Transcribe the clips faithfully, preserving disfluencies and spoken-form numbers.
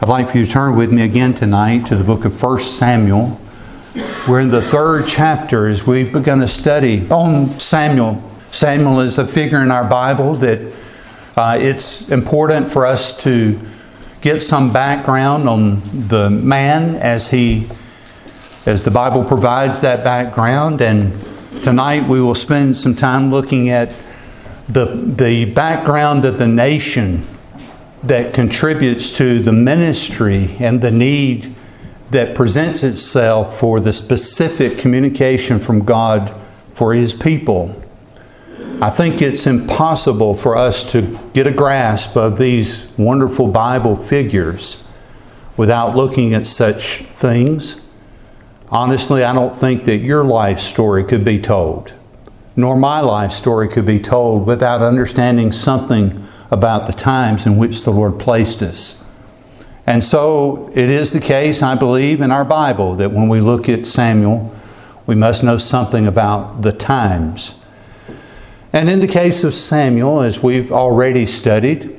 I'd like for you to turn with me again tonight to the book of First Samuel. We're in the third chapter as we've begun to study on Samuel. Samuel is a figure in our Bible that uh, it's important for us to get some background on the man as he, as the Bible provides that background. And tonight we will spend some time looking at the, the background of the nation that contributes to the ministry and the need that presents itself for the specific communication from God for His people. I think it's impossible for us to get a grasp of these wonderful Bible figures without looking at such things. Honestly, I don't think that your life story could be told, nor my life story could be told without understanding something about the times in which the Lord placed us. And so it is the case, I believe, in our Bible that when we look at Samuel, we must know something about the times. And in the case of Samuel, as we've already studied,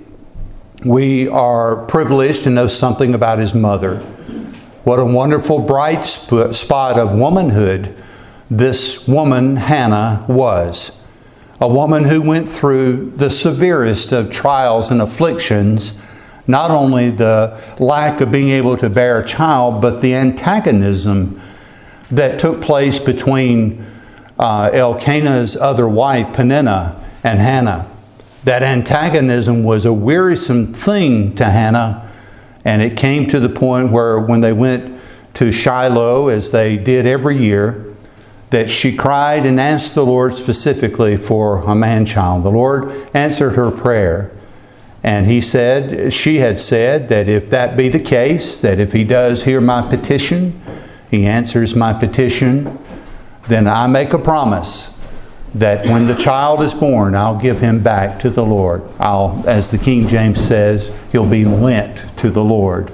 we are privileged to know something about his mother. What a wonderful bright spot of womanhood this woman, Hannah, was. A woman who went through the severest of trials and afflictions, not only the lack of being able to bear a child, but the antagonism that took place between uh, Elkanah's other wife, Peninnah, and Hannah. That antagonism was a wearisome thing to Hannah, and it came to the point where when they went to Shiloh, as they did every year, that she cried and asked the Lord specifically for a man-child. The Lord answered her prayer. And He said, she had said that if that be the case, that if He does hear my petition, He answers my petition, then I make a promise that when the child is born, I'll give him back to the Lord. I'll, as the King James says, he'll be lent to the Lord.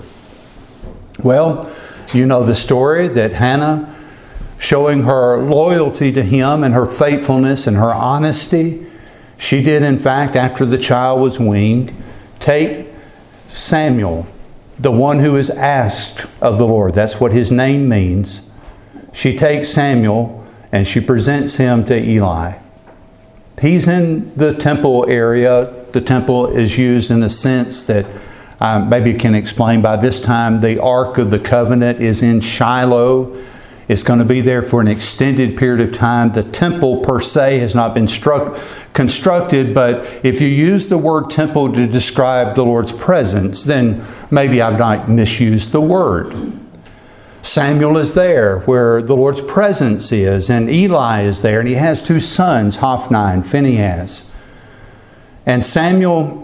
Well, you know the story that Hannah, showing her loyalty to Him and her faithfulness and her honesty, she did in fact, after the child was weaned, take Samuel, the one who is asked of the Lord. That's what his name means. She takes Samuel and she presents him to Eli. He's in the temple area. The temple is used in a sense that uh, maybe you can explain by this time. The Ark of the Covenant is in Shiloh. It's going to be there for an extended period of time. The temple per se has not been struck, constructed, but if you use the word temple to describe the Lord's presence, then maybe I've not misused the word. Samuel is there where the Lord's presence is, and Eli is there, and he has two sons, Hophni and Phinehas. And Samuel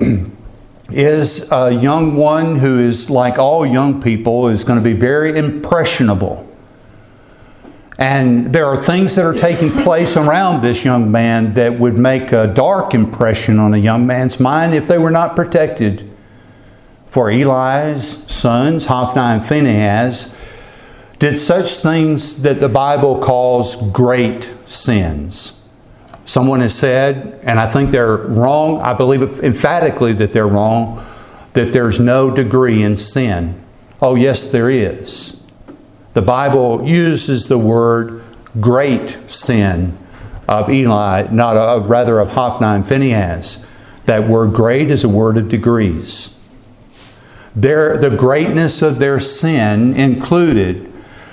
is a young one who is, like all young people, is going to be very impressionable. And there are things that are taking place around this young man that would make a dark impression on a young man's mind if they were not protected. For Eli's sons, Hophni and Phinehas, did such things that the Bible calls great sins. Someone has said, and I think they're wrong, I believe emphatically that they're wrong, that there's no degree in sin. Oh yes, there is. The Bible uses the word great sin of Eli, not a, rather of Hophni and Phinehas. That word great is a word of degrees. Their, the greatness of their sin included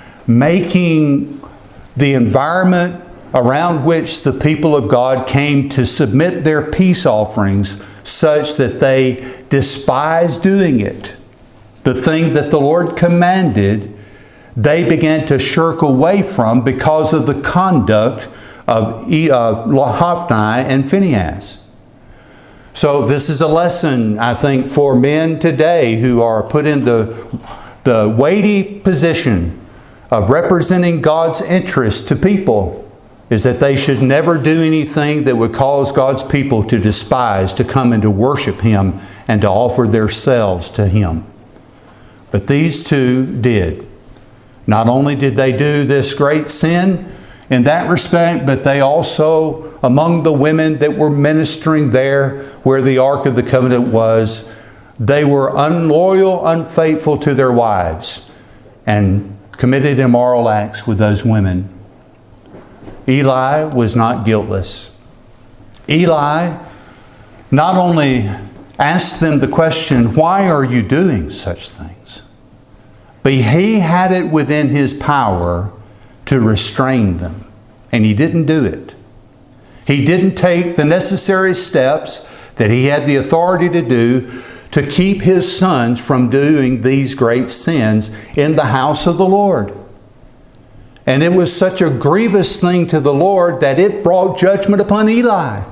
making the environment around which the people of God came to submit their peace offerings such that they despised doing it. The thing that the Lord commanded, they began to shirk away from because of the conduct of, of Hophni and Phinehas. So this is a lesson, I think, for men today who are put in the, the weighty position of representing God's interest to people, is that they should never do anything that would cause God's people to despise, to come and to worship Him and to offer themselves to Him. But these two did. Not only did they do this great sin in that respect, but they also, among the women that were ministering there where the Ark of the Covenant was, They were unloyal, unfaithful to their wives, and committed immoral acts with those women. Eli was not guiltless. Eli not only asked them the question, why are you doing such things? But he had it within his power to restrain them. And he didn't do it. He didn't take the necessary steps that he had the authority to do to keep his sons from doing these great sins in the house of the Lord. And it was such a grievous thing to the Lord that it brought judgment upon Eli.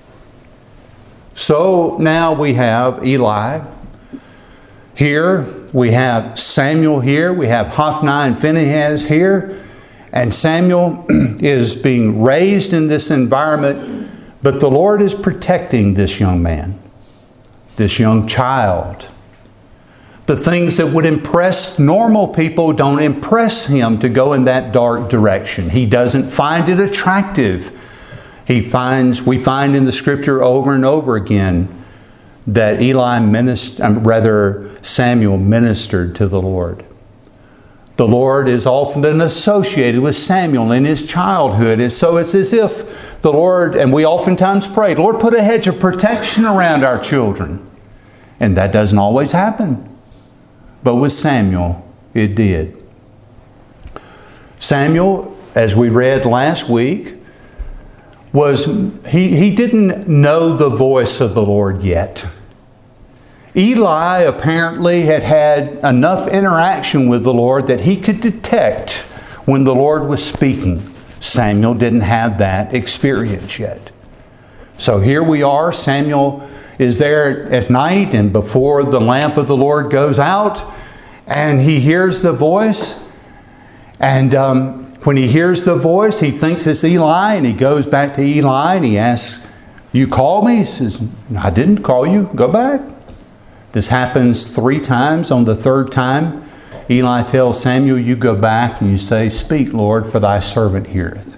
So now we have Eli here, we have Samuel here, we have Hophni and Phinehas here, and Samuel is being raised in this environment, but the Lord is protecting this young man, this young child. The things that would impress normal people don't impress him to go in that dark direction. He doesn't find it attractive. He finds, we find in the Scripture over and over again that Eli ministered, rather Samuel ministered to the Lord. The Lord is often associated with Samuel in his childhood. And so it's as if the Lord, and we oftentimes pray, Lord, put a hedge of protection around our children. And that doesn't always happen. But with Samuel, it did. Samuel, as we read last week, was he, he didn't know the voice of the Lord yet. Eli apparently had had enough interaction with the Lord that he could detect when the Lord was speaking. Samuel didn't have that experience yet. So here we are. Samuel is there at night and before the lamp of the Lord goes out, and he hears the voice. And um, when he hears the voice, he thinks it's Eli, and he goes back to Eli and he asks, you called me? He says, I didn't call you. Go back. This happens three times. On the third time, Eli tells Samuel, you go back and you say, speak, Lord, for thy servant heareth.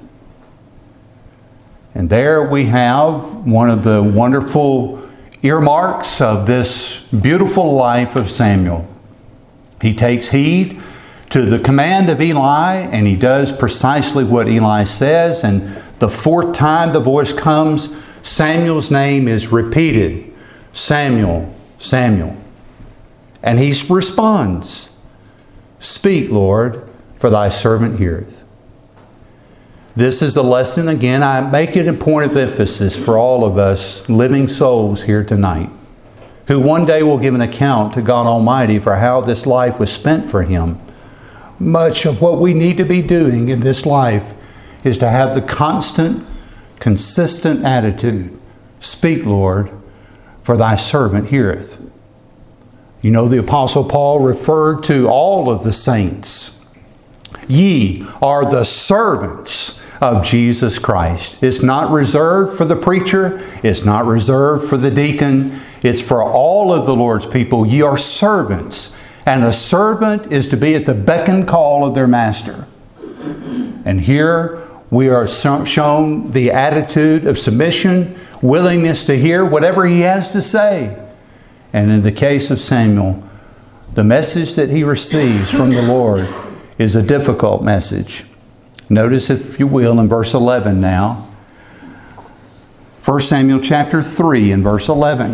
And there we have one of the wonderful earmarks of this beautiful life of Samuel. He takes heed to the command of Eli, and he does precisely what Eli says. And the fourth time the voice comes, Samuel's name is repeated. Samuel, Samuel. And he responds, speak, Lord, for thy servant heareth. This is a lesson, again, I make it a point of emphasis for all of us living souls here tonight, who one day will give an account to God Almighty for how this life was spent for Him. Much of what we need to be doing in this life is to have the constant, consistent attitude, speak, Lord, for thy servant heareth. You know, the Apostle Paul referred to all of the saints. Ye are the servants of Jesus Christ. It's not reserved for the preacher. It's not reserved for the deacon. It's for all of the Lord's people. Ye are servants. And a servant is to be at the beck and call of their master. And here we are shown the attitude of submission, willingness to hear whatever he has to say. And in the case of Samuel, the message that he receives from the Lord is a difficult message. Notice, if you will, in verse eleven now. First Samuel chapter three and verse eleven.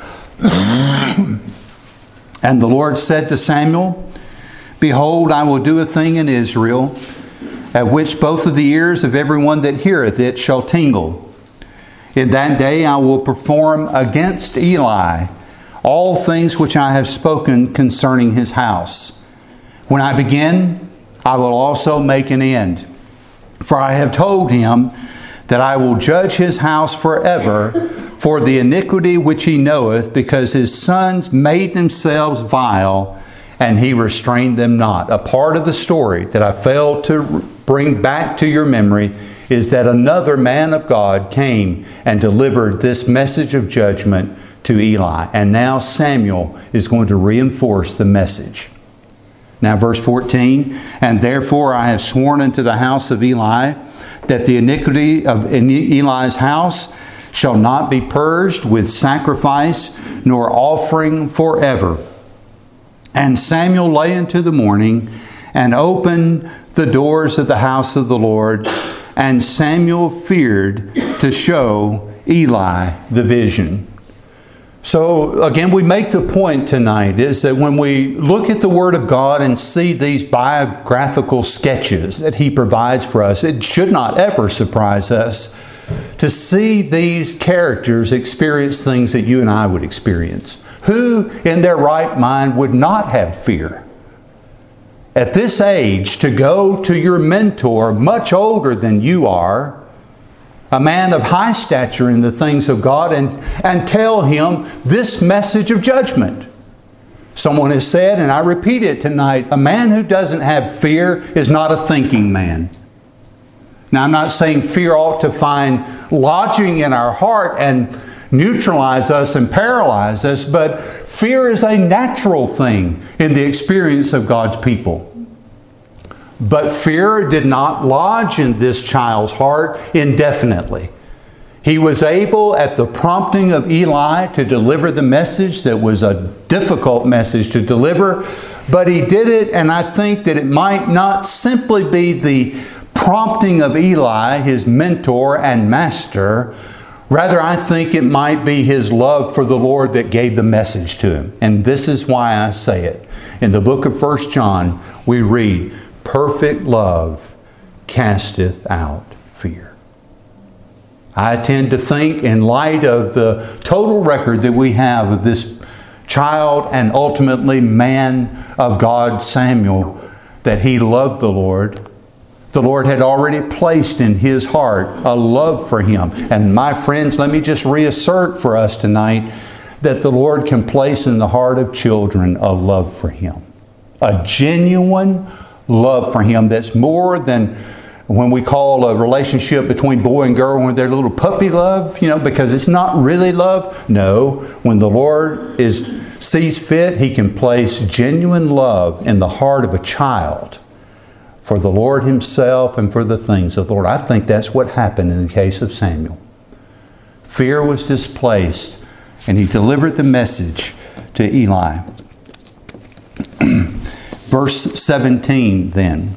And the Lord said to Samuel, behold, I will do a thing in Israel, at which both of the ears of everyone that heareth it shall tingle. In that day I will perform against Eli all things which I have spoken concerning his house. When I begin, I will also make an end. For I have told him that I will judge his house forever for the iniquity which he knoweth, because his sons made themselves vile, and he restrained them not. A part of the story that I failed to bring back to your memory is that another man of God came and delivered this message of judgment to Eli. And now Samuel is going to reinforce the message. Now verse fourteen, and therefore I have sworn unto the house of Eli that the iniquity of Eli's house shall not be purged with sacrifice nor offering forever. And Samuel lay unto the morning, and opened the doors of the house of the Lord. And Samuel feared to show Eli the vision. So again, we make the point tonight is that when we look at the Word of God and see these biographical sketches that He provides for us, it should not ever surprise us to see these characters experience things that you and I would experience. Who in their right mind would not have fear? At this age, to go to your mentor, much older than you are, a man of high stature in the things of God, and, and tell him this message of judgment. Someone has said, and I repeat it tonight, a man who doesn't have fear is not a thinking man. Now, I'm not saying fear ought to find lodging in our heart and neutralize us and paralyze us, but fear is a natural thing in the experience of God's people. But fear did not lodge in this child's heart indefinitely. He was able, at the prompting of Eli, to deliver the message that was a difficult message to deliver, but he did it, and I think that it might not simply be the prompting of Eli, his mentor and master. Rather, I think it might be his love for the Lord that gave the message to him. And this is why I say it. In the book of First John, we read, perfect love casteth out fear. I tend to think, in light of the total record that we have of this child and ultimately man of God, Samuel, that he loved the Lord. The Lord had already placed in his heart a love for him. And my friends, let me just reassert for us tonight that the Lord can place in the heart of children a love for him. A genuine love for him that's more than when we call a relationship between boy and girl when they're little puppy love, you know, because it's not really love. No, when the Lord is sees fit, He can place genuine love in the heart of a child for the Lord Himself and for the things of the Lord. I think that's what happened in the case of Samuel. Fear was displaced, and he delivered the message to Eli. Verse seventeen then.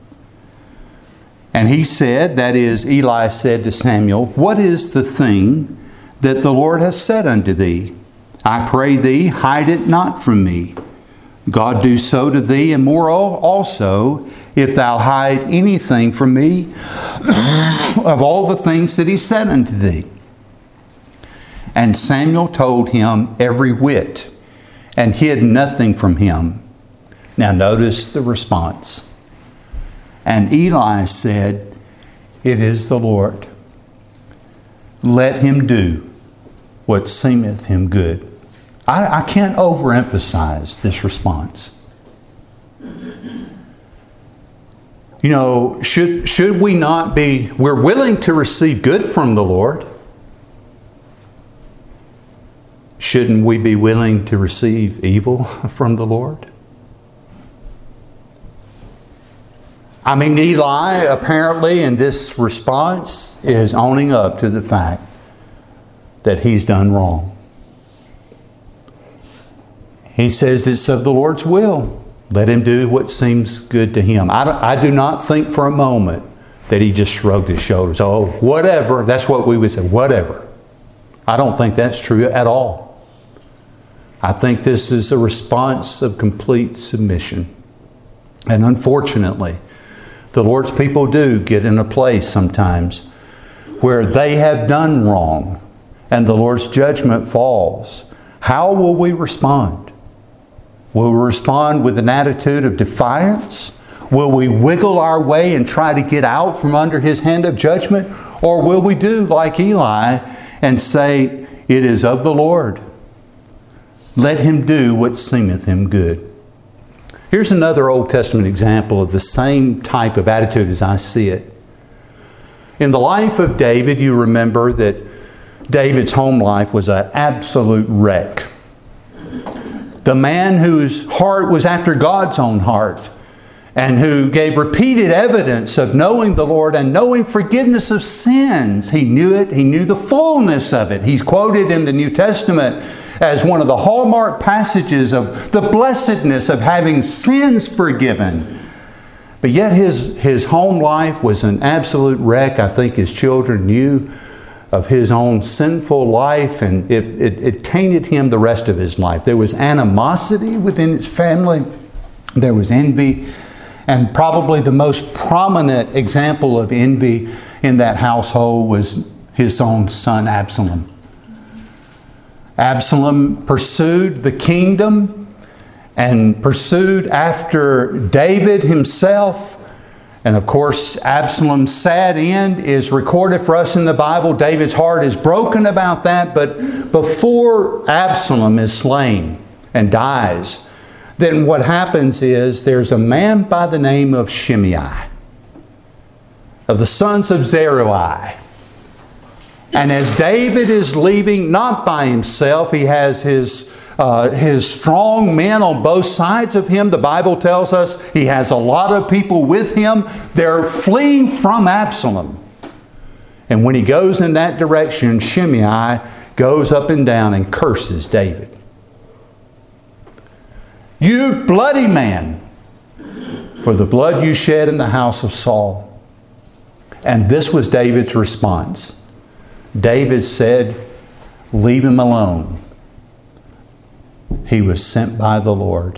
And he said, that is, Eli said to Samuel, what is the thing that the Lord has said unto thee? I pray thee, hide it not from me. God do so to thee, and more also, if thou hide anything from me of all the things that He said unto thee. And Samuel told him every whit, and hid nothing from him. Now notice the response. And Eli said, it is the Lord. Let him do what seemeth him good. I, I can't overemphasize this response. You know, should, should we not be, we're willing to receive good from the Lord. Shouldn't we be willing to receive evil from the Lord? I mean, Eli apparently in this response is owning up to the fact that he's done wrong. He says it's of the Lord's will. Let him do what seems good to him. I, I do not think for a moment that he just shrugged his shoulders. Oh, whatever. That's what we would say, whatever. I don't think that's true at all. I think this is a response of complete submission. And unfortunately, the Lord's people do get in a place sometimes where they have done wrong and the Lord's judgment falls. How will we respond? Will we respond with an attitude of defiance? Will we wiggle our way and try to get out from under His hand of judgment? Or will we do like Eli and say, it is of the Lord. Let Him do what seemeth Him good. Here's another Old Testament example of the same type of attitude as I see it. In the life of David, you remember that David's home life was an absolute wreck. The man whose heart was after God's own heart. and who gave repeated evidence of knowing the Lord and knowing forgiveness of sins. He knew it. He knew the fullness of it. He's quoted in the New Testament as one of the hallmark passages of the blessedness of having sins forgiven. But yet his, his home life was an absolute wreck. I think his children knew of his own sinful life, and it, it, it tainted him the rest of his life. There was animosity within his family. There was envy. And probably the most prominent example of envy in that household was his own son Absalom. Absalom pursued the kingdom and pursued after David himself. And of course, Absalom's sad end is recorded for us in the Bible. David's heart is broken about that. But before Absalom is slain and dies, then what happens is there's a man by the name of Shimei, of the sons of Zeruiah. And as David is leaving, not by himself, he has his, uh, his strong men on both sides of him. The Bible tells us he has a lot of people with him. They're fleeing from Absalom. And when he goes in that direction, Shimei goes up and down and curses David. You bloody man, for the blood you shed in the house of Saul. And this was David's response. David said, leave him alone. He was sent by the Lord.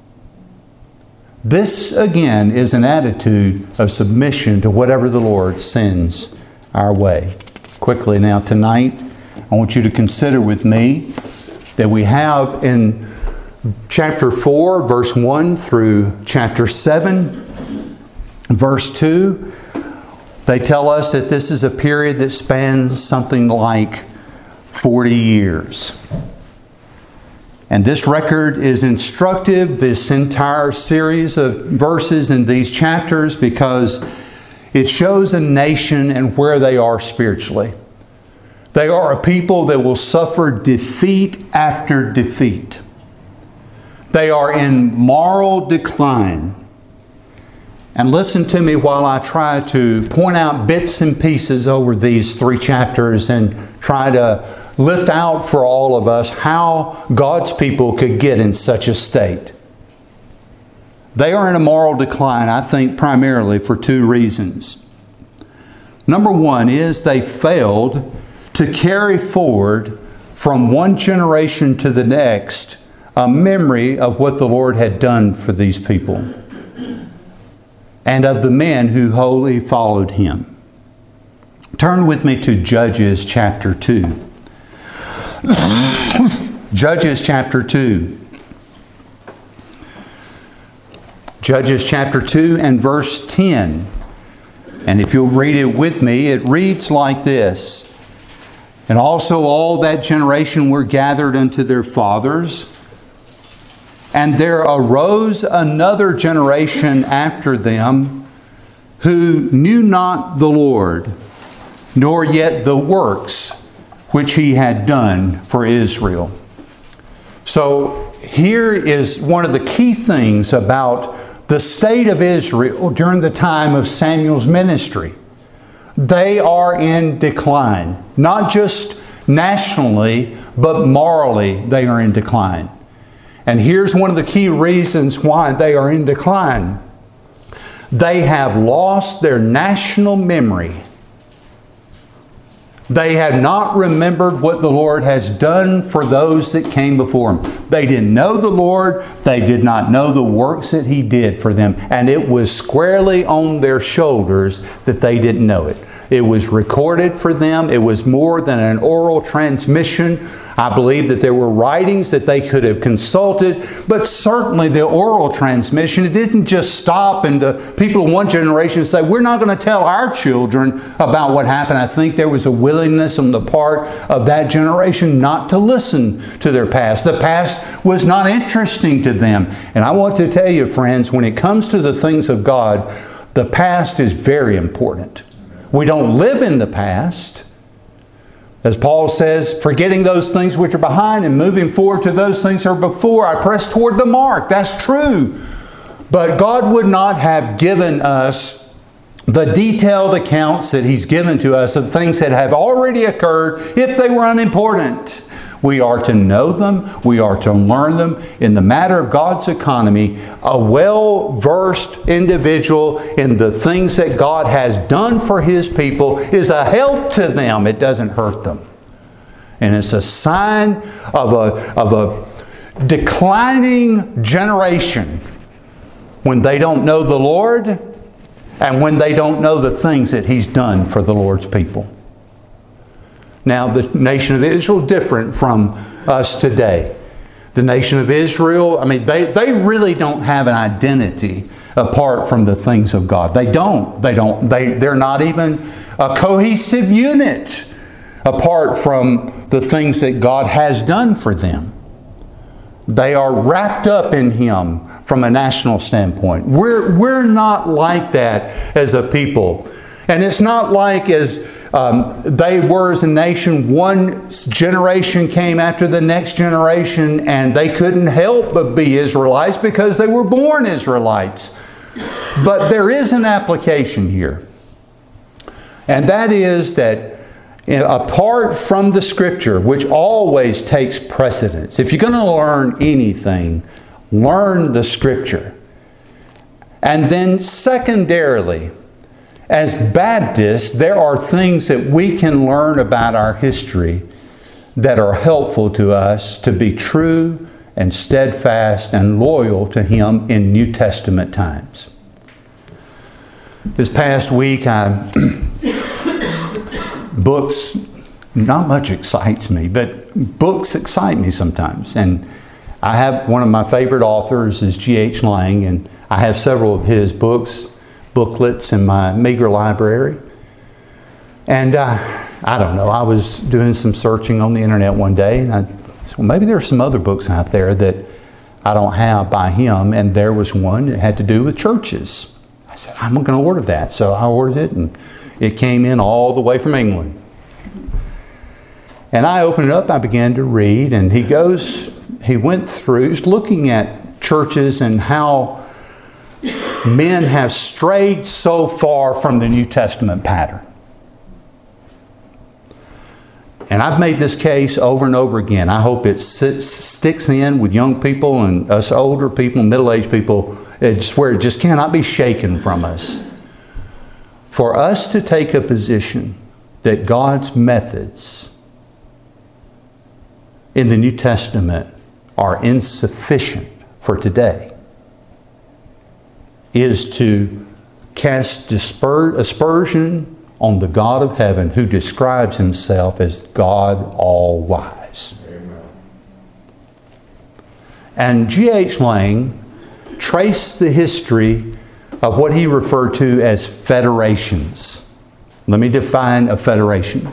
This, again, is an attitude of submission to whatever the Lord sends our way. Quickly now, tonight, I want you to consider with me that we have in chapter four, verse one through chapter seven, verse two, they tell us that this is a period that spans something like forty years. And this record is instructive, this entire series of verses in these chapters, because it shows a nation and where they are spiritually. They are a people that will suffer defeat after defeat. They are in moral decline. And listen to me while I try to point out bits and pieces over these three chapters and try to lift out for all of us how God's people could get in such a state. They are in a moral decline, I think, primarily for two reasons. Number one is they failed to carry forward from one generation to the next a memory of what the Lord had done for these people and of the men who wholly followed Him. Turn with me to Judges chapter two. Judges chapter two. Judges chapter two and verse ten. And if you'll read it with me, it reads like this. And also all that generation were gathered unto their fathers. And there arose another generation after them who knew not the Lord, nor yet the works which He had done for Israel. So here is one of the key things about the state of Israel during the time of Samuel's ministry. They are in decline. Not just nationally, but morally they are in decline. And here's one of the key reasons why they are in decline. They have lost their national memory. They had not remembered what the Lord has done for those that came before Him. They didn't know the Lord. They did not know the works that He did for them. And it was squarely on their shoulders that they didn't know it. It was recorded for them. It was more than an oral transmission. I believe that there were writings that they could have consulted, but certainly the oral transmission, it didn't just stop and the people of one generation say, we're not going to tell our children about what happened. I think there was a willingness on the part of that generation not to listen to their past. The past was not interesting to them. And I want to tell you, friends, when it comes to the things of God, the past is very important. We don't live in the past. As Paul says, forgetting those things which are behind and moving forward to those things that are before, I press toward the mark. That's true. But God would not have given us the detailed accounts that He's given to us of things that have already occurred if they were unimportant. We are to know them. We are to learn them. In the matter of God's economy, a well-versed individual in the things that God has done for His people is a help to them. It doesn't hurt them. And it's a sign of a, of a declining generation when they don't know the Lord and when they don't know the things that He's done for the Lord's people. Now, the nation of Israel is different from us today. The nation of Israel, I mean, they, they really don't have an identity apart from the things of God. They don't. They don't. They, they're not even a cohesive unit apart from the things that God has done for them. They are wrapped up in Him from a national standpoint. We're, we're not like that as a people. And it's not like as um, they were as a nation, one generation came after the next generation and they couldn't help but be Israelites because they were born Israelites. But there is an application here. And that is that apart from the Scripture, which always takes precedence, if you're going to learn anything, learn the Scripture. And then secondarily, as Baptists, there are things that we can learn about our history that are helpful to us to be true and steadfast and loyal to Him in New Testament times. This past week, I, books, not much excites me, but books excite me sometimes. And I have one of my favorite authors is G H Lang, and I have several of his books, booklets in my meager library. And uh, I don't know, I was doing some searching on the internet one day, and I said, well, maybe there are some other books out there that I don't have by him, and there was one that had to do with churches. I said, I'm going to order that. So I ordered it, and it came in all the way from England. And I opened it up, I began to read, and he goes, he went through, he's looking at churches and how men have strayed so far from the New Testament pattern. And I've made this case over and over again. I hope it sits, sticks in with young people and us older people, middle-aged people, it's where it just cannot be shaken from us. For us to take a position that God's methods in the New Testament are insufficient for today is to cast disper- aspersion on the God of heaven who describes Himself as God all-wise. Amen. And G H Lang traced the history of what he referred to as federations. Let me define a federation.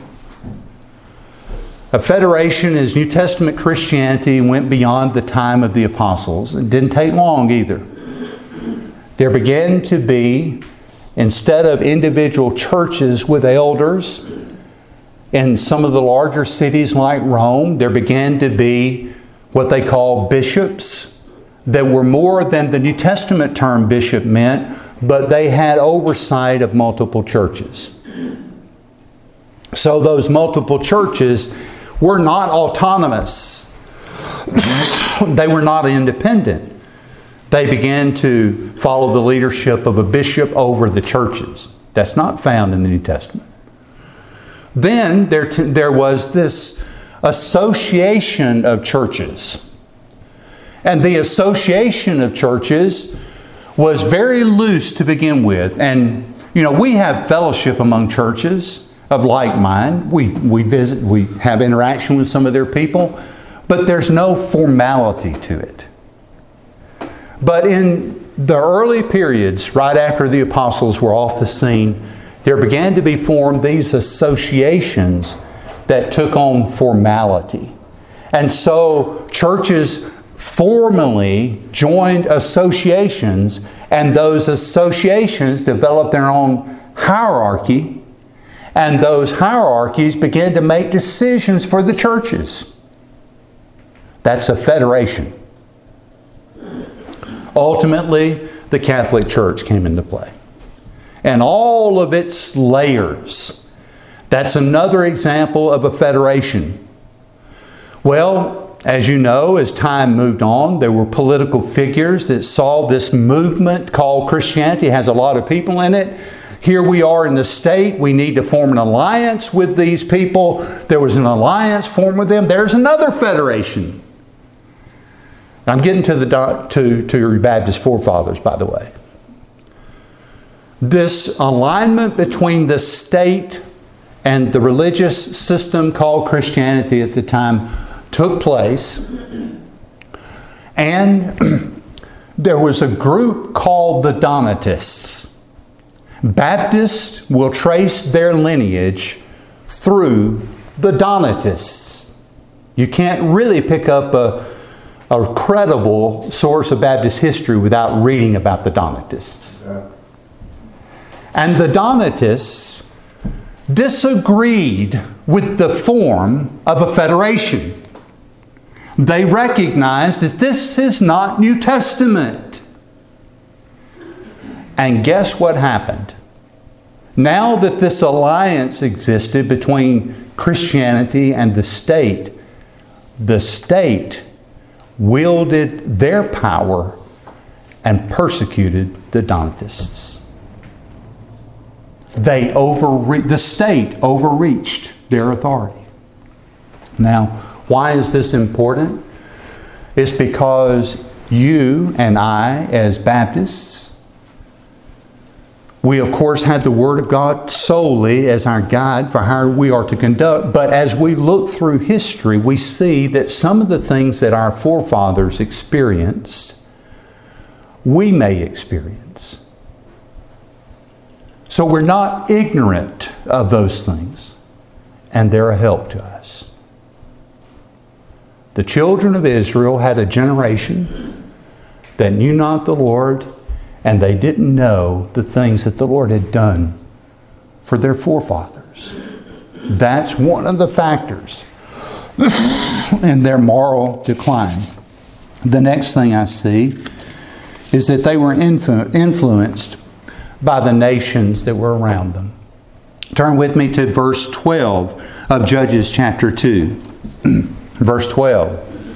A federation is New Testament Christianity went beyond the time of the apostles. It didn't take long either. There began to be, instead of individual churches with elders, in some of the larger cities like Rome, there began to be what they call bishops that were more than the New Testament term bishop meant, but they had oversight of multiple churches. So those multiple churches were not autonomous. They were not independent. They began to follow the leadership of a bishop over the churches. That's not found in the New Testament. Then there, t- there was this association of churches. And the association of churches was very loose to begin with. And, you know, we have fellowship among churches of like mind. We, we visit, we have interaction with some of their people, but there's no formality to it. But in the early periods, right after the apostles were off the scene, there began to be formed these associations that took on formality. And so churches formally joined associations, and those associations developed their own hierarchy, and those hierarchies began to make decisions for the churches. That's a federation. Ultimately, the Catholic Church came into play. And all of its layers. That's another example of a federation. Well, as you know, as time moved on, there were political figures that saw this movement called Christianity. It has a lot of people in it. Here we are in the state. We need to form an alliance with these people. There was an alliance formed with them. There's another federation. I'm getting to the to, to your Baptist forefathers, by the way. This alignment between the state and the religious system called Christianity at the time took place. And there was a group called the Donatists. Baptists will trace their lineage through the Donatists. You can't really pick up a, a credible source of Baptist history without reading about the Donatists. Yeah. And the Donatists disagreed with the form of a federation. They recognized that this is not New Testament. And guess what happened? Now that this alliance existed between Christianity and the state, the state wielded their power and persecuted the Donatists. They overre- the state overreached their authority. Now, why is this important? It's because you and I, as Baptists, we of course have the Word of God solely as our guide for how we are to conduct. But as we look through history, we see that some of the things that our forefathers experienced, we may experience. So we're not ignorant of those things, and they're a help to us. The children of Israel had a generation that knew not the Lord, and they didn't know the things that the Lord had done for their forefathers. That's one of the factors in their moral decline. The next thing I see is that they were influ- influenced by the nations that were around them. Turn with me to verse twelve of Judges chapter two. Verse twelve.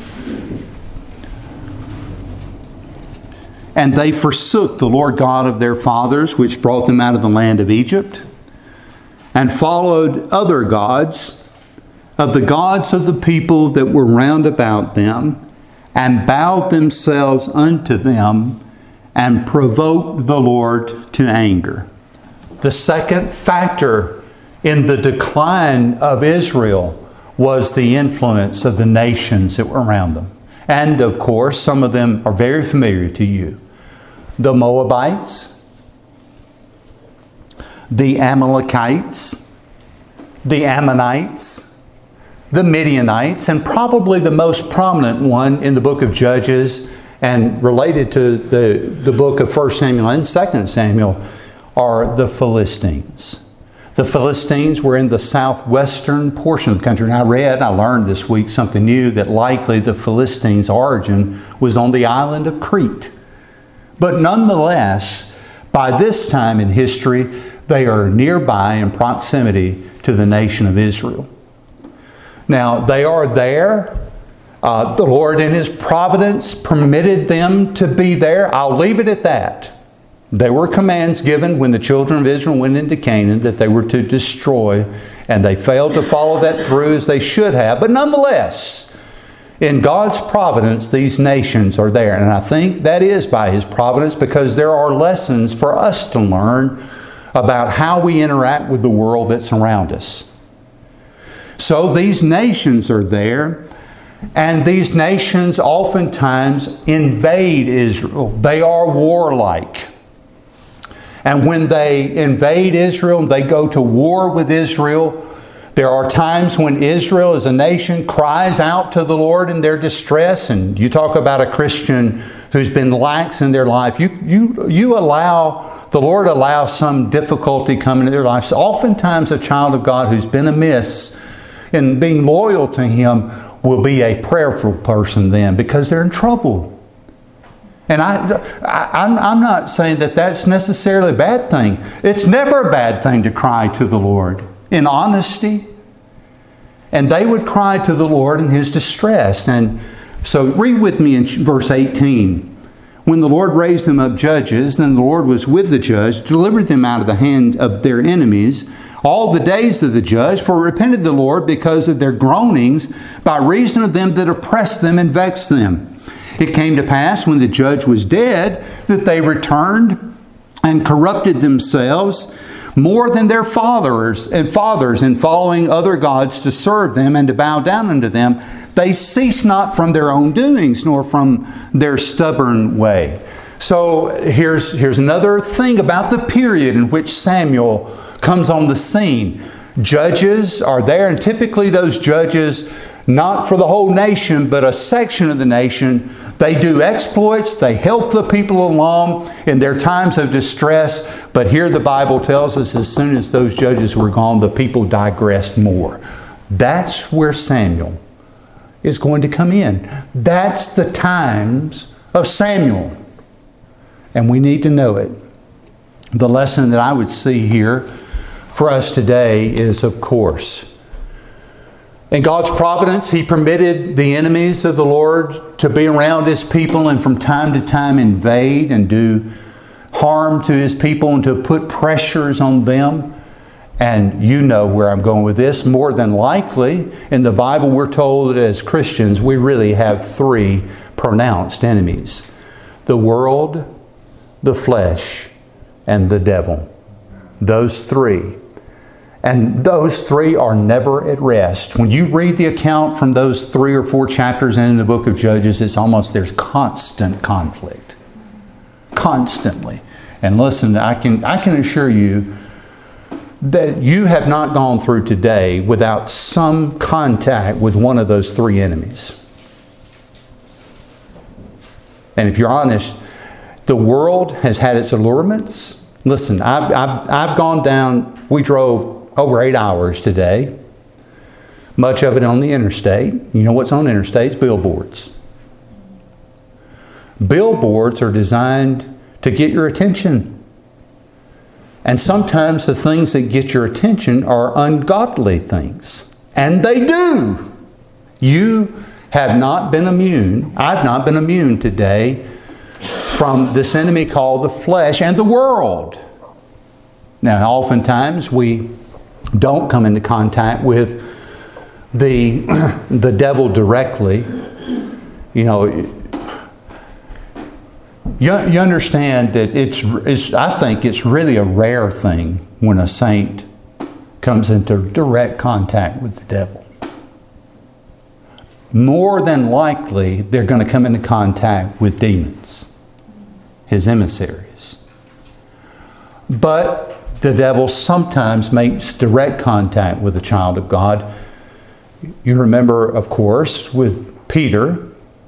And they forsook the Lord God of their fathers, which brought them out of the land of Egypt, and followed other gods of the gods of the people that were round about them, and bowed themselves unto them, and provoked the Lord to anger. The second factor in the decline of Israel was the influence of the nations that were around them. And of course, some of them are very familiar to you. The Moabites, the Amalekites, the Ammonites, the Midianites, and probably the most prominent one in the book of Judges and related to the, the book of First Samuel and Second Samuel are the Philistines. The Philistines were in the southwestern portion of the country. And I read, I learned this week something new, that likely the Philistines' origin was on the island of Crete. But nonetheless, by this time in history, they are nearby in proximity to the nation of Israel. Now, they are there. Uh, the Lord in His providence permitted them to be there. I'll leave it at that. There were commands given when the children of Israel went into Canaan that they were to destroy, and they failed to follow that through as they should have. But nonetheless, in God's providence, these nations are there. And I think that is by His providence, because there are lessons for us to learn about how we interact with the world that's around us. So these nations are there. And these nations oftentimes invade Israel. They are warlike. And when they invade Israel, they go to war with Israel. There are times when Israel as a nation cries out to the Lord in their distress. And you talk about a Christian who's been lax in their life. You, you, you allow, the Lord allows some difficulty come into their lives. So oftentimes a child of God who's been amiss in being loyal to Him will be a prayerful person then, because they're in trouble. And I, I, I'm, I'm not saying that that's necessarily a bad thing. It's never a bad thing to cry to the Lord in honesty. And they would cry to the Lord in His distress. And so read with me in verse eighteen. When the Lord raised them up judges, then the Lord was with the judge, delivered them out of the hand of their enemies all the days of the judge, for repented the Lord because of their groanings, by reason of them that oppressed them and vexed them. It came to pass, when the judge was dead, that they returned and corrupted themselves more than their fathers and fathers in following other gods to serve them and to bow down unto them. They cease not from their own doings, nor from their stubborn way. So here's, here's another thing about the period in which Samuel comes on the scene. Judges are there, and typically those judges, not for the whole nation, but a section of the nation, they do exploits, they help the people along in their times of distress. But here the Bible tells us, as soon as those judges were gone, the people digressed more. That's where Samuel is going to come in. That's the times of Samuel. And we need to know it. The lesson that I would see here for us today is, of course, in God's providence, He permitted the enemies of the Lord to be around His people and from time to time invade and do harm to His people and to put pressures on them. And you know where I'm going with this. More than likely, in the Bible, we're told that as Christians, we really have three pronounced enemies: the world, the flesh, and the devil. Those three. And those three are never at rest. When you read the account from those three or four chapters in the book of Judges, it's almost, there's constant conflict. Constantly. And listen, I can, I can assure you that you have not gone through today without some contact with one of those three enemies. And if you're honest, the world has had its allurements. Listen, I've, I've, I've gone down, we drove over eight hours today. Much of it on the interstate. You know what's on interstates? Billboards. Billboards are designed to get your attention. And sometimes the things that get your attention are ungodly things. And they do. You have not been immune. I've not been immune today from this enemy called the flesh and the world. Now, oftentimes we don't come into contact with the, the devil directly. You know, you, you understand that it's, it's, I think it's really a rare thing when a saint comes into direct contact with the devil. More than likely, they're going to come into contact with demons, his emissaries. But the devil sometimes makes direct contact with a child of God. You remember, of course, with Peter,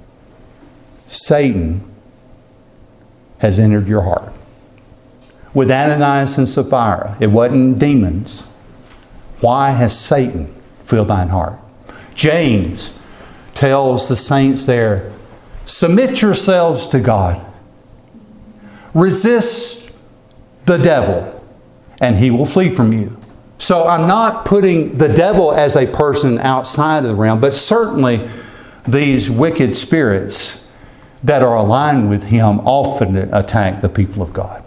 Satan has entered your heart. With Ananias and Sapphira, it wasn't demons. Why has Satan filled thine heart? James tells the saints there, submit yourselves to God. Resist the devil, and he will flee from you. So I'm not putting the devil as a person outside of the realm, but certainly these wicked spirits that are aligned with him often attack the people of God.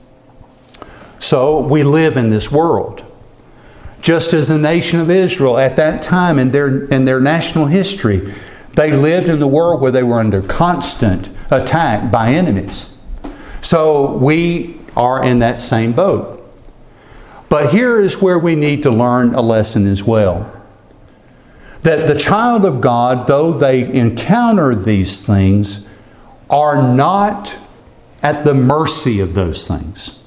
So we live in this world. Just as the nation of Israel at that time in their, in their national history, they lived in the world where they were under constant attack by enemies. So we are in that same boat. But here is where we need to learn a lesson as well. That the child of God, though they encounter these things, are not at the mercy of those things.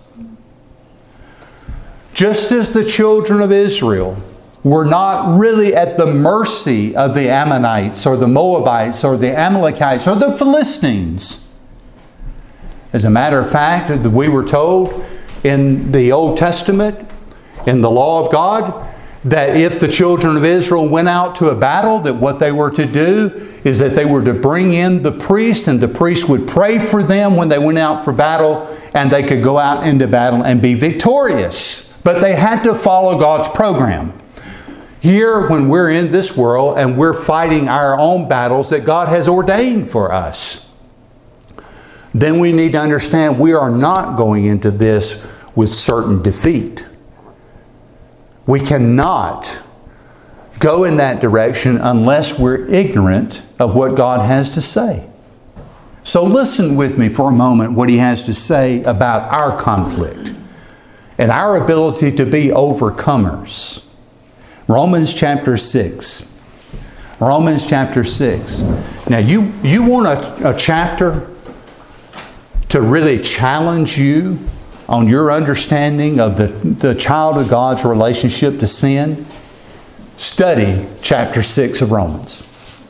Just as the children of Israel were not really at the mercy of the Ammonites or the Moabites or the Amalekites or the Philistines. As a matter of fact, we were told in the Old Testament, in the law of God, that if the children of Israel went out to a battle, that what they were to do is that they were to bring in the priest, and the priest would pray for them when they went out for battle, and they could go out into battle and be victorious. But they had to follow God's program. Here, when we're in this world and we're fighting our own battles that God has ordained for us, then we need to understand we are not going into this with certain defeat. We cannot go in that direction unless we're ignorant of what God has to say. So listen with me for a moment what He has to say about our conflict and our ability to be overcomers. Romans chapter six. Romans chapter six. Now you, you want a, a chapter to really challenge you on your understanding of the, the child of God's relationship to sin? Study chapter six of Romans.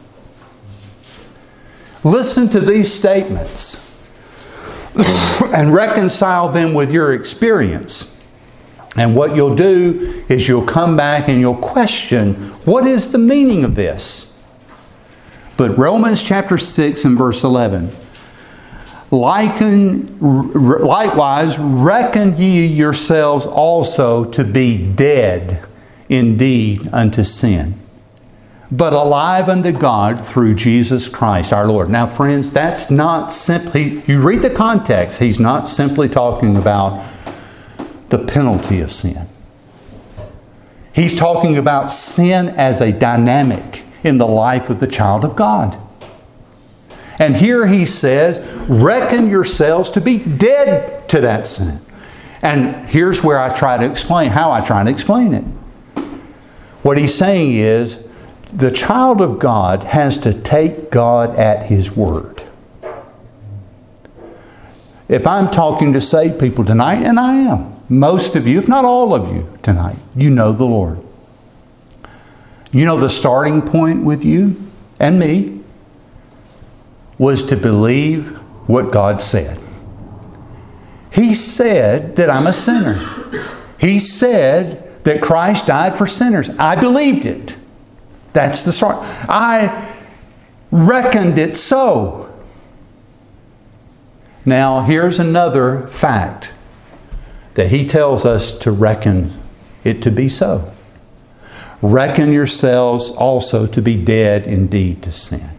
Listen to these statements and reconcile them with your experience. And what you'll do is you'll come back and you'll question, what is the meaning of this? But Romans chapter six and verse eleven. Liken, likewise, reckon ye yourselves also to be dead indeed unto sin, but alive unto God through Jesus Christ our Lord. Now, friends, that's not simply, you read the context, he's not simply talking about the penalty of sin. He's talking about sin as a dynamic in the life of the child of God. And here he says, reckon yourselves to be dead to that sin. And here's where I try to explain, how I try to explain it. What he's saying is, the child of God has to take God at His word. If I'm talking to saved people tonight, and I am, most of you, if not all of you tonight, you know the Lord. You know the starting point with you and me was to believe what God said. He said that I'm a sinner. He said that Christ died for sinners. I believed it. That's the start. I reckoned it so. Now, here's another fact that he tells us to reckon it to be so. Reckon yourselves also to be dead indeed to sin.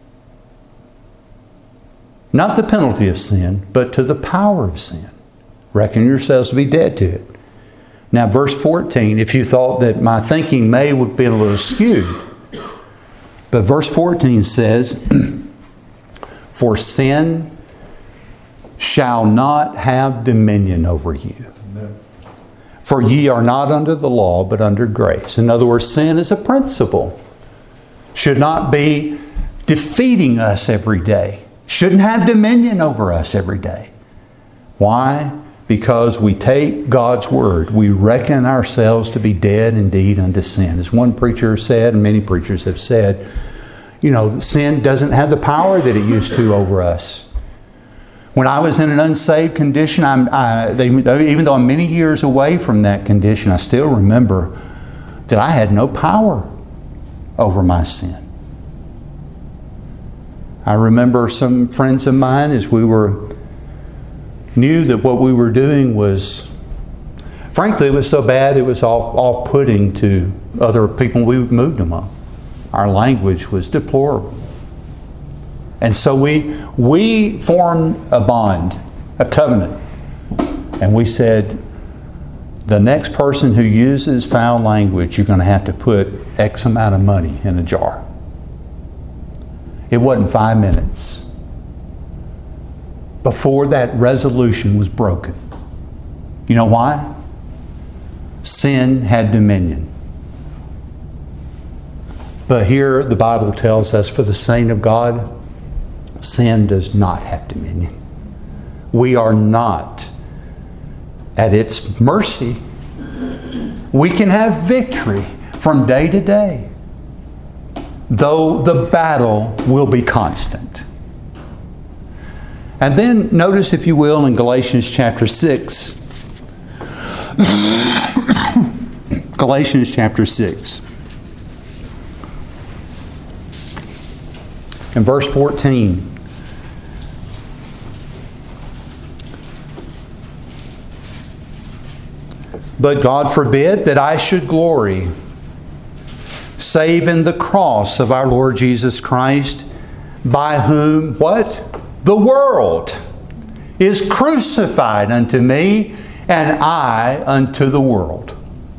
Not the penalty of sin, but to the power of sin. Reckon yourselves to be dead to it. Now, verse fourteen, if you thought that my thinking may have been a little skewed, but verse fourteen says, for sin shall not have dominion over you. For ye are not under the law, but under grace. In other words, sin is a principle. Should not be defeating us every day. Shouldn't have dominion over us every day. Why? Because we take God's word. We reckon ourselves to be dead indeed unto sin. As one preacher said, and many preachers have said, you know, sin doesn't have the power that it used to over us. When I was in an unsaved condition, I'm, I, they, even though I'm many years away from that condition, I still remember that I had no power over my sin. I remember some friends of mine, as we were knew that what we were doing was, frankly, it was so bad it was off, off-putting to other people we moved among. Our language was deplorable. And so we, we formed a bond, a covenant. And we said, the next person who uses foul language, you're going to have to put X amount of money in a jar. It wasn't five minutes before that resolution was broken. You know why? Sin had dominion. But here the Bible tells us, for the saint of God, sin does not have dominion. We are not at its mercy. We can have victory from day to day, though the battle will be constant. And then notice, if you will, in Galatians chapter six, Galatians chapter six. In verse fourteen. But God forbid that I should glory, save in the cross of our Lord Jesus Christ, by whom, what? The world is crucified unto me, and I unto the world.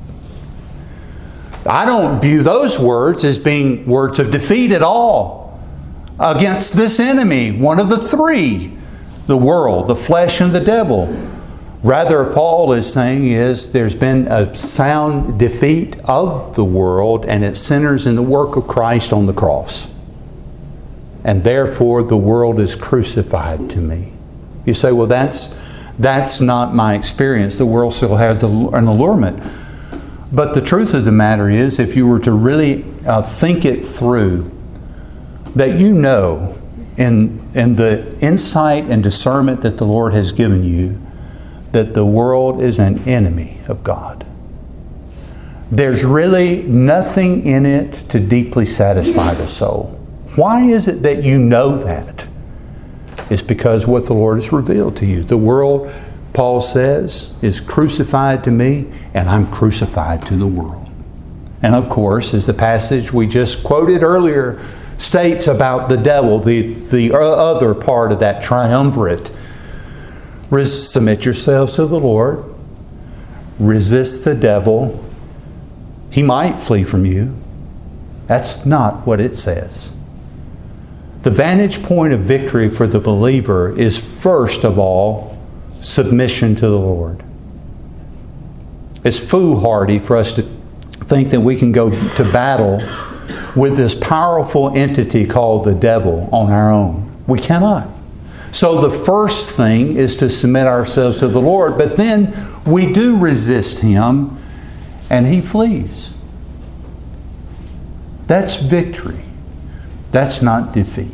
I don't view those words as being words of defeat at all against this enemy, one of the three, the world, the flesh, and the devil. Rather, Paul is saying is there's been a sound defeat of the world, and it centers in the work of Christ on the cross. And therefore, the world is crucified to me. You say, well, that's, that's not my experience. The world still has an allurement. But the truth of the matter is, if you were to really uh, think it through, that you know in, in the insight and discernment that the Lord has given you, that the world is an enemy of God. There's really nothing in it to deeply satisfy the soul. Why is it that you know that? It's because what the Lord has revealed to you. The world, Paul says, is crucified to me, and I'm crucified to the world. And of course, as the passage we just quoted earlier states about the devil, the, the other part of that triumvirate, submit yourselves to the Lord. Resist the devil. He might flee from you. That's not what it says. The vantage point of victory for the believer is first of all submission to the Lord. It's foolhardy for us to think that we can go to battle with this powerful entity called the devil on our own. We cannot. So the first thing is to submit ourselves to the Lord, but then we do resist Him and He flees. That's victory. That's not defeat.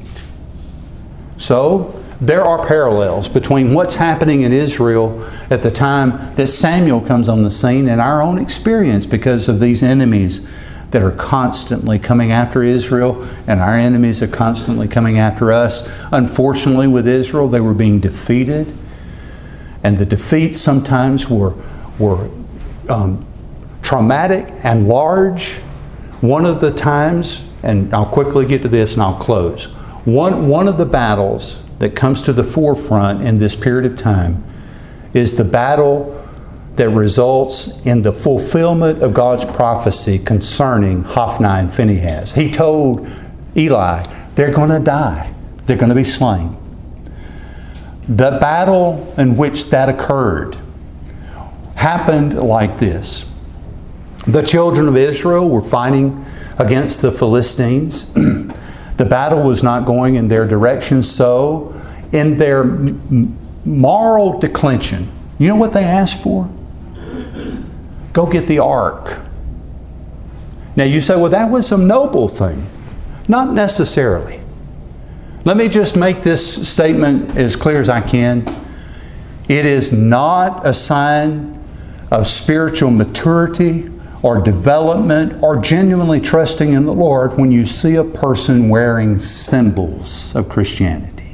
So there are parallels between what's happening in Israel at the time that Samuel comes on the scene and our own experience because of these enemies that are constantly coming after Israel, and our enemies are constantly coming after us. Unfortunately, with Israel, they were being defeated, and the defeats sometimes were, were um, traumatic and large. One of the times, and I'll quickly get to this and I'll close, one, one of the battles that comes to the forefront in this period of time is the battle that results in the fulfillment of God's prophecy concerning Hophni and Phinehas. He told Eli, they're going to die. They're going to be slain. The battle in which that occurred happened like this. The children of Israel were fighting against the Philistines. The battle was not going in their direction, so in their moral declension, you know what they asked for? Go get the ark. Now you say, well, that was a noble thing. Not necessarily. Let me just make this statement as clear as I can. It is not a sign of spiritual maturity or development or genuinely trusting in the Lord when you see a person wearing symbols of Christianity.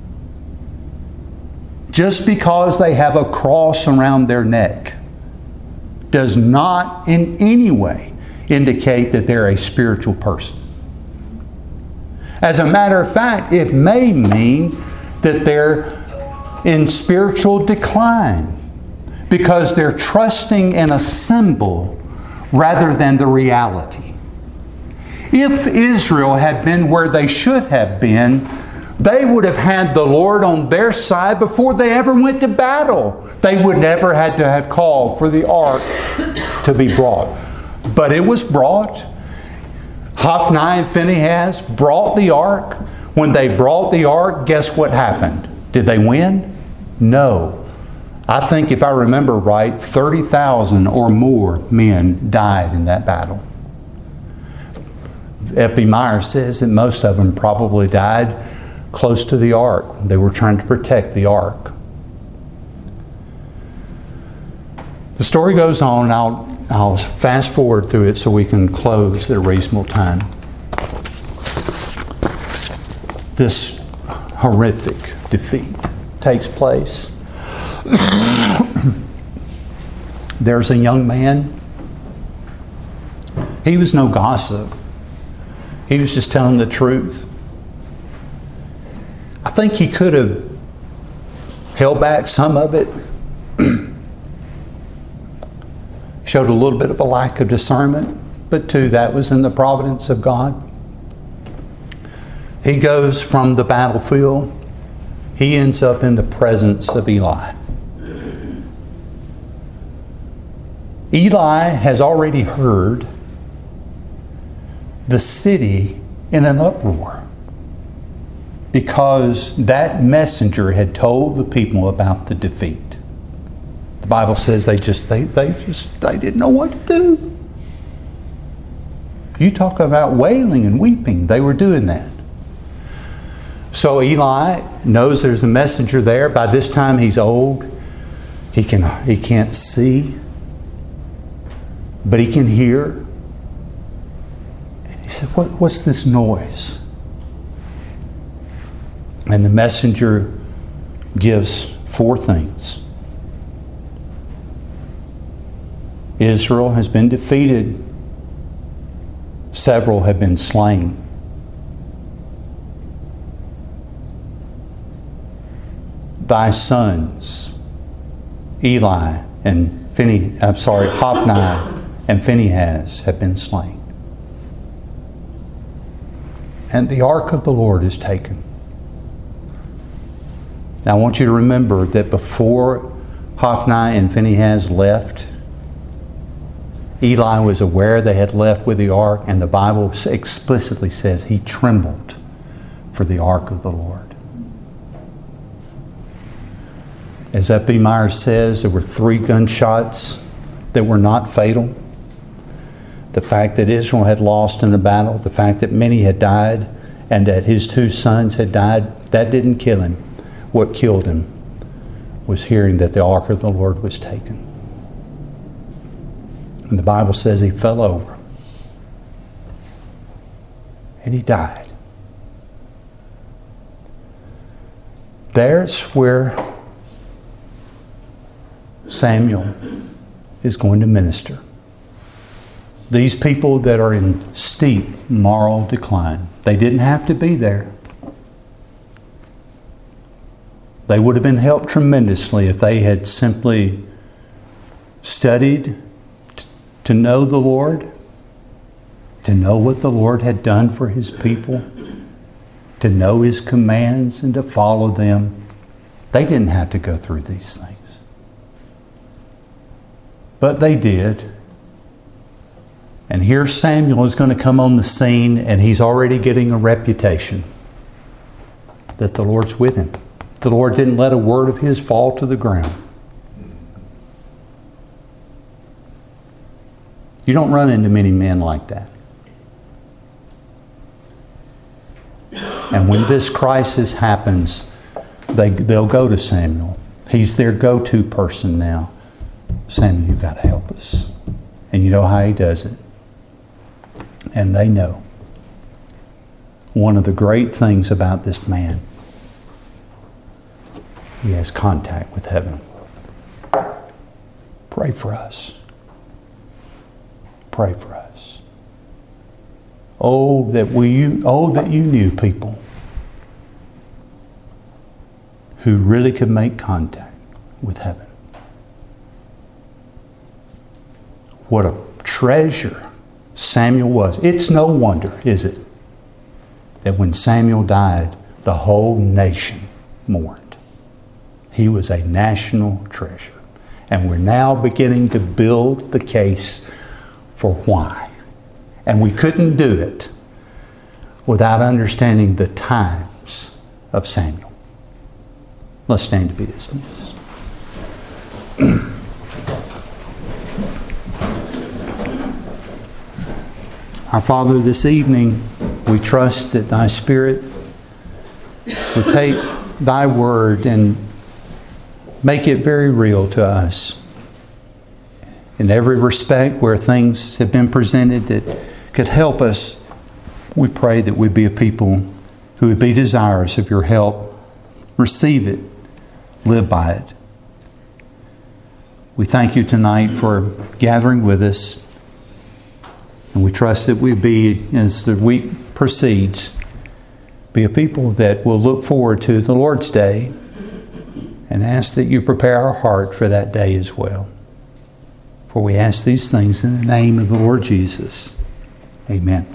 Just because they have a cross around their neck does not in any way indicate that they're a spiritual person. As a matter of fact, it may mean that they're in spiritual decline because they're trusting in a symbol rather than the reality. If Israel had been where they should have been, they would have had the Lord on their side before they ever went to battle. They would never had to have called for the ark to be brought. But it was brought. Hophni and Phinehas brought the ark. When they brought the ark, guess what happened? Did they win? No. I think if I remember right, thirty thousand or more men died in that battle. F B Meyer says that most of them probably died close to the ark. They were trying to protect the ark. The story goes on, and I'll I'll fast forward through it so we can close at a reasonable time. This horrific defeat takes place. There's a young man. He was no gossip. He was just telling the truth. I think he could have held back some of it. Showed a little bit of a lack of discernment, but too, that was in the providence of God. He goes from the battlefield. He ends up in the presence of Eli. Eli has already heard the city in an uproar because that messenger had told the people about the defeat. The Bible says they just they they just they didn't know what to do. You talk about wailing and weeping. They were doing that. So Eli knows there's a messenger there. By this time he's old. He can he can't see, but he can hear. And he said, "What what's this noise?" And the messenger gives four things. Israel has been defeated. Several have been slain. Thy sons, Eli and Phinehas, I'm sorry, Hophni and Phinehas have been slain. And the ark of the Lord is taken. Now I want you to remember that before Hophni and Phinehas left, Eli was aware they had left with the ark, and the Bible explicitly says he trembled for the ark of the Lord. As F B Myers says, there were three gunshots that were not fatal. The fact that Israel had lost in the battle, the fact that many had died, and that his two sons had died, that didn't kill him. What killed him was hearing that the ark of the Lord was taken. And the Bible says he fell over. And he died. There's where Samuel is going to minister. These people that are in steep moral decline, they didn't have to be there. They would have been helped tremendously if they had simply studied t- to know the Lord, to know what the Lord had done for His people, to know His commands and to follow them. They didn't have to go through these things. But they did. And here Samuel is going to come on the scene, and he's already getting a reputation that the Lord's with him. The Lord didn't let a word of his fall to the ground. You don't run into many men like that. And when this crisis happens, they, they'll go to Samuel. He's their go-to person now. Samuel, you've got to help us. And you know how he does it. And they know. One of the great things about this man, he has contact with heaven. Pray for us. Pray for us. Oh, that we, oh, that you knew people who really could make contact with heaven. What a treasure Samuel was. It's no wonder, is it, that when Samuel died, the whole nation mourned. He was a national treasure. And we're now beginning to build the case for why. And we couldn't do it without understanding the times of Samuel. Let's stand to be dismissed. Our Father, this evening, we trust that Thy Spirit will take Thy Word and make it very real to us. in every respect where things have been presented that could help us. We pray that we be a people who would be desirous of your help, receive it, live by it. We thank you tonight for gathering with us, and we trust that we be, as the week proceeds, be a people that will look forward to the Lord's Day and ask that you prepare our heart for that day as well. For we ask these things in the name of the Lord Jesus. Amen.